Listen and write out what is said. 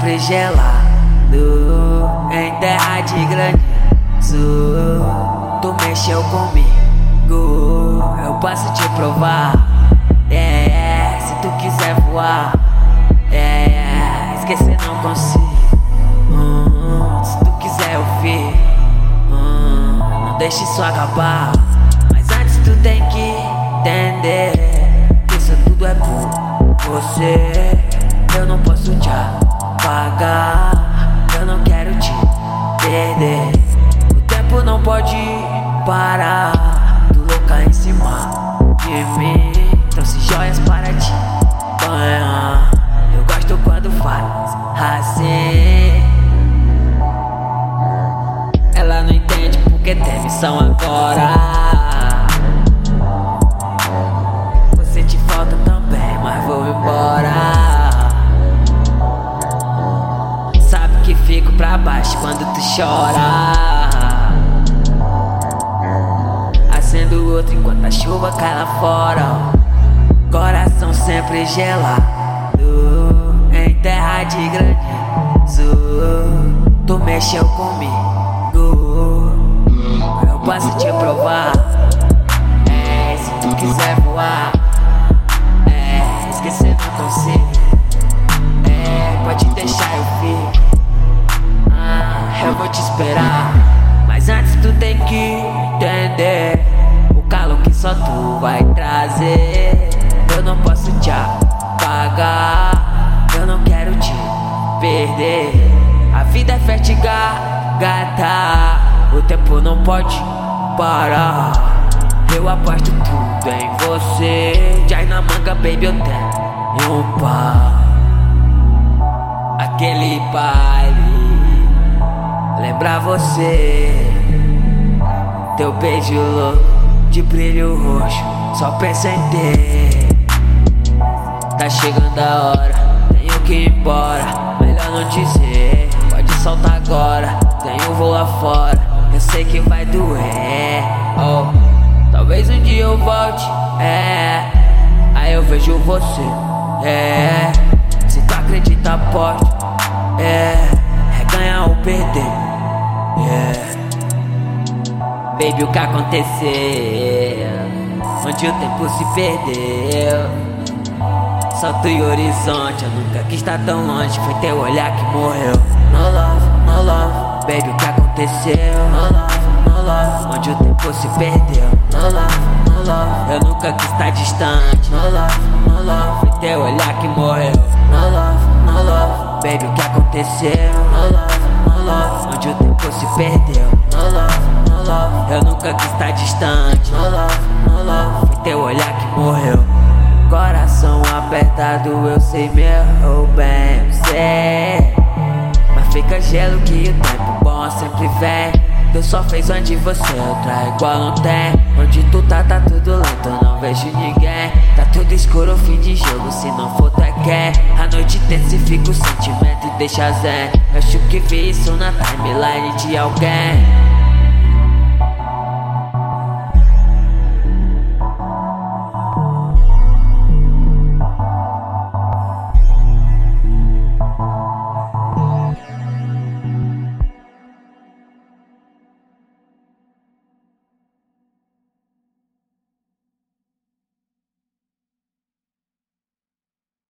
sempre gelado em terra de granizo. Tu mexeu comigo, eu posso te provar. Se tu quiser voar, esquecer não consigo. Se tu quiser ouvir, não deixe isso acabar. Mas antes tu tem que entender que isso tudo é por você. Eu não posso te apagar, eu não quero te perder. O tempo não pode parar, tu louca em cima de mim. Trouxe joias para te banhar, eu gosto quando faz assim. Ela não entende porque tem missão agora. Você te falta também, mas vou embora. Sabe que fico pra baixo quando tu chora. Acendo outro enquanto a chuva cai lá fora. Coração sempre gelado em terra de granizo. Tu mexeu comigo, eu posso te provar. Se tu quiser voar, esquecer não consigo. Pode deixar eu vir, eu vou te esperar. Mas antes tu tem que entender o calor que só tu vai trazer. Eu não posso te apagar, eu não quero te perder. A vida é fértil, gata, o tempo não pode parar. Eu aposto tudo em você. Jai na manga, baby, eu tenho um par. Aquele baile lembra você. Teu beijo louco de brilho roxo, só pensa em ter. Tá chegando a hora, tenho que ir embora. Melhor não dizer, pode soltar agora. Tenho voo lá fora, eu sei que vai doer. Talvez um dia eu volte, aí eu vejo você. Se tu acredita, pode, é ganhar ou perder. Baby, o que aconteceu? Onde o tempo se perdeu? Salto e horizonte, eu nunca quis estar tão longe. Foi teu olhar que morreu. No love, no love, baby, o que aconteceu? No love, no love, onde o tempo se perdeu. No love, no love, eu nunca quis estar distante. No love, no love, foi teu olhar que morreu. No love, no love, baby, o que aconteceu? No love, no love, onde o tempo se perdeu. No love, no love, eu nunca quis estar distante. No love, no love, foi teu olhar que morreu. Coração apertado, eu sei meu bem, sei. Mas fica gelo que o tempo bom sempre vem. Deus só fez onde você entra, igual não tem. Onde tu tá tudo lento, não vejo ninguém. Tá tudo escuro, fim de jogo, se não for tu é quem. A noite intensifica o sentimento e deixa zen. Eu acho que vi isso na timeline de alguém.